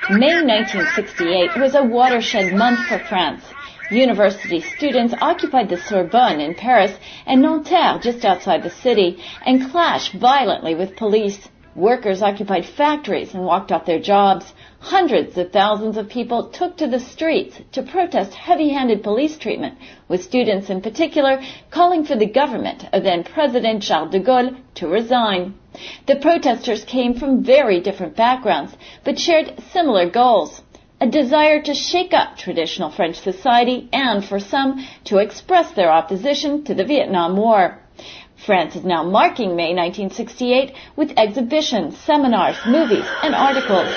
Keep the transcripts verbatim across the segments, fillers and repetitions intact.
May nineteen sixty-eight was a watershed month for France. University students occupied the Sorbonne in Paris and Nanterre just outside the city and clashed violently with police. Workers occupied factories and walked off their jobs. Hundreds of thousands of people took to the streets to protest heavy-handed police treatment, with students in particular calling for the government of then-President Charles de Gaulle to resign. The protesters came from very different backgrounds, but shared similar goals: a desire to shake up traditional French society and, for some, to express their opposition to the Vietnam War. France is now marking May nineteen sixty-eight with exhibitions, seminars, movies, and articles,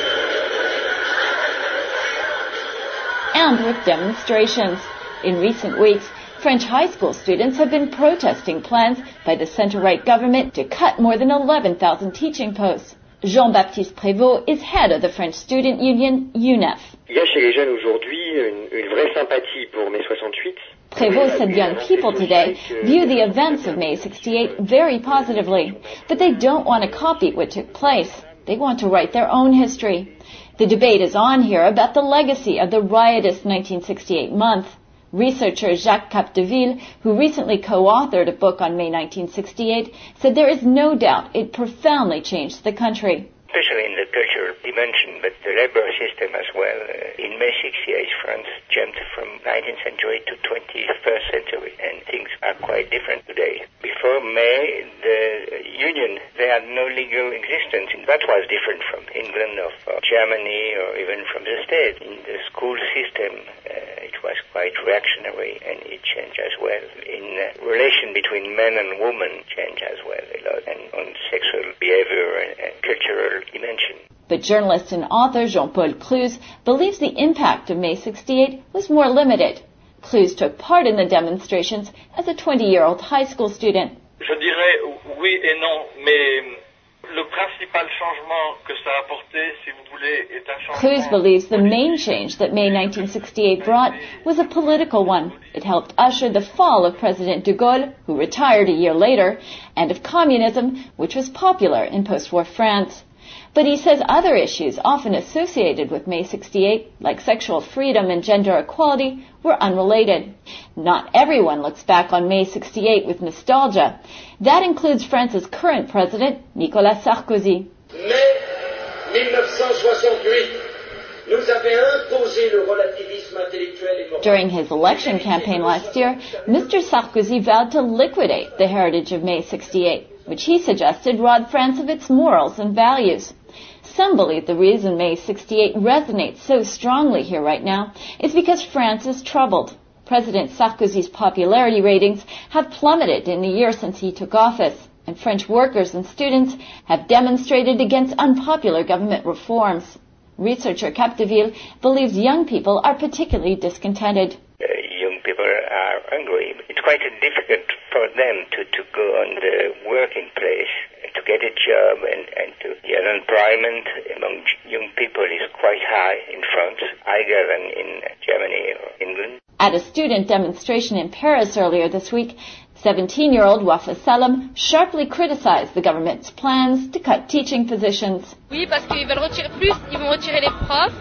and with demonstrations. In recent weeks, French high school students have been protesting plans by the center-right government to cut more than eleven thousand teaching posts. Jean-Baptiste Prévost is head of the French student union U N E F. Il y a chez les jeunes aujourd'hui une, une vraie sympathie pour mai soixante-huit. Prévost said young people today view the events of May sixty-eight very positively, but they don't want to copy what took place. They want to write their own history. The debate is on here about the legacy of the riotous nineteen sixty-eight month. Researcher Jacques Capdeville, who recently co-authored a book on May nineteen sixty-eight, said there is no doubt it profoundly changed the country. Especially in the cultural dimension, but the labor system as well. Uh, in May sixty-eight, France jumped from nineteenth century to twenty-first century, and things are quite different today. Before May, the union, they had no legal existence. That was different from England or from Germany or even from the States. In the school system, uh, it was quite reactionary, and it changed as well. In uh, relation between men and women, changed as well a lot, and on sexual behavior and, and cultural dimension. But journalist and author Jean-Paul Cluze believes the impact of May sixty-eight was more limited. Cluze took part in the demonstrations as a twenty-year-old high school student. Je dirais oui et non, mais le principal changement que ça a apporté, si vous voulez, est un changement. Cluze believes the main change that May nineteen sixty-eight brought was a political one. It helped usher the fall of President de Gaulle, who retired a year later, and of communism, which was popular in post-war France. But he says other issues often associated with May sixty-eight, like sexual freedom and gender equality, were unrelated. Not everyone looks back on May sixty-eight with nostalgia. That includes France's current president, Nicolas Sarkozy. Mai mille neuf cent soixante-huit nous avait imposé le relativisme intellectuel et moral. During his election campaign last year, Mister Sarkozy vowed to liquidate the heritage of May sixty-eight, which he suggested robbed France of its morals and values. Some believe the reason May sixty-eight resonates so strongly here right now is because France is troubled. President Sarkozy's popularity ratings have plummeted in the year since he took office, and French workers and students have demonstrated against unpopular government reforms. Researcher Capdeville believes young people are particularly discontented. Uh, young people are hungry. It's quite difficult for them to, to go on the working place, to get a job, and, and to, the unemployment among young people is quite high in France, higher than in Germany or England. At a student demonstration in Paris earlier this week, seventeen-year-old Wafa Salam sharply criticized the government's plans to cut teaching positions. Oui, parce qu'ils veulent retirer plus, ils vont retirer les profs.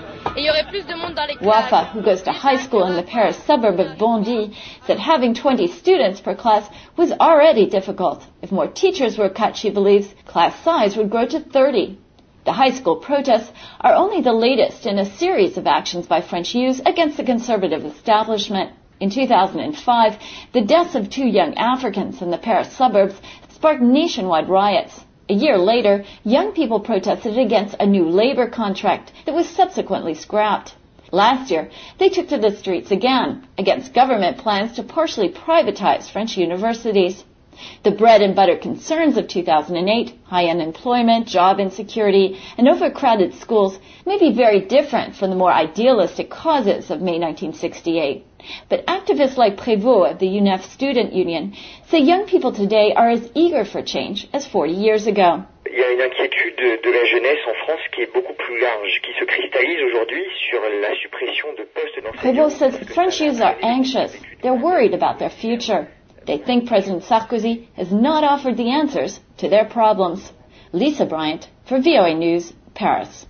Wafa, who goes to high school in the Paris suburb of Bondy, said having twenty students per class was already difficult. If more teachers were cut, she believes, class size would grow to thirty. The high school protests are only the latest in a series of actions by French youths against the conservative establishment. In two thousand five, the deaths of two young Africans in the Paris suburbs sparked nationwide riots. A year later, young people protested against a new labor contract that was subsequently scrapped. Last year, they took to the streets again against government plans to partially privatize French universities. The bread and butter concerns of two thousand eight, high unemployment, job insecurity, and overcrowded schools may be very different from the more idealistic causes of May nineteen sixty-eight. But activists like Prévost of the U N E F Student Union say young people today are as eager for change as forty years ago. Il y a une inquiétude de la jeunesse en France qui est beaucoup plus large, qui se cristallise aujourd'hui sur la suppression de postes d'enseignants. Prévost says French youths are anxious. They're worried about their future. They think President Sarkozy has not offered the answers to their problems. Lisa Bryant for V O A News, Paris.